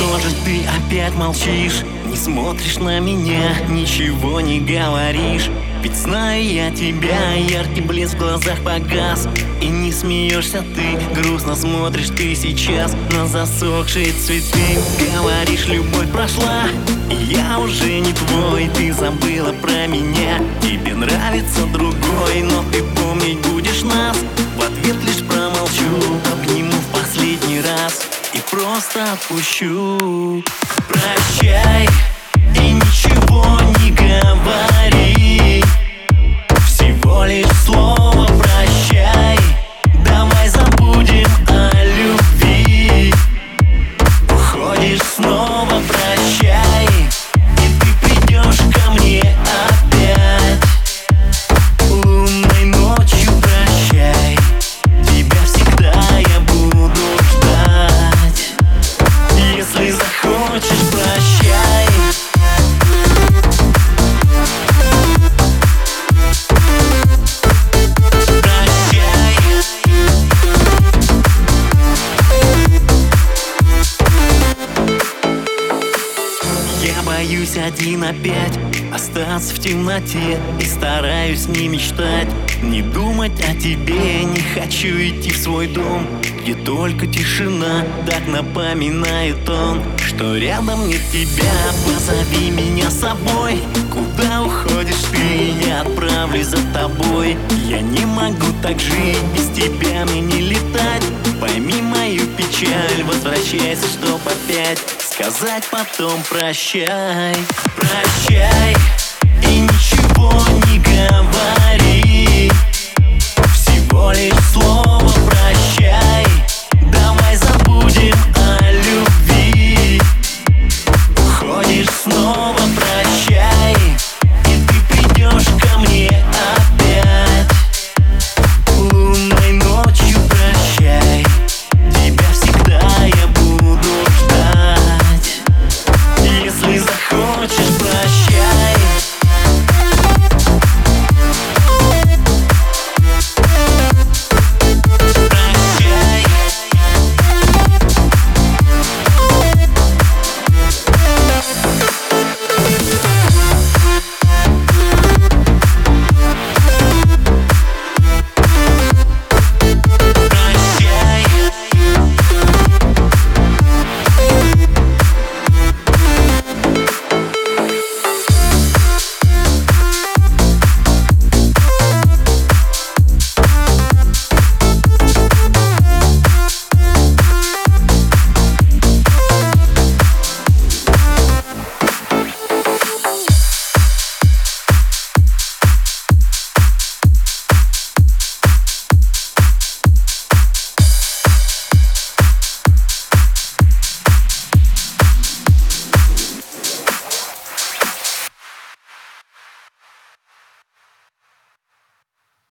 Что же ты опять молчишь? Не смотришь на меня, ничего не говоришь. Ведь знаю я тебя, яркий блеск в глазах погас. И не смеешься ты, грустно смотришь ты сейчас на засохшие цветы. Говоришь, любовь прошла, и я уже не твой. Ты забыла про меня, тебе нравится другой. Но ты помнить будешь нас, в ответ лишь промолчу. Обниму в последний раз и просто отпущу. Прощай и ничего не говори, всего лишь слово прощай. Давай забудем о любви. Уходишь снова, прощай, и ты придешь ко мне опять лунной ночью, прощай. Тебя всегда я буду ждать. Если захочешь, прощай. Я боюсь один опять остаться в темноте и стараюсь не мечтать, не думать о тебе. Не хочу идти в свой дом, где только тишина. Так напоминает он, что рядом нет тебя. Позови меня с собой, куда уходишь ты, я отправлюсь за тобой. Я не могу так жить, без тебя мне не летать. Пойми мою печаль, возвращайся, чтоб опять сказать потом прощай. Прощай и ничего не говори.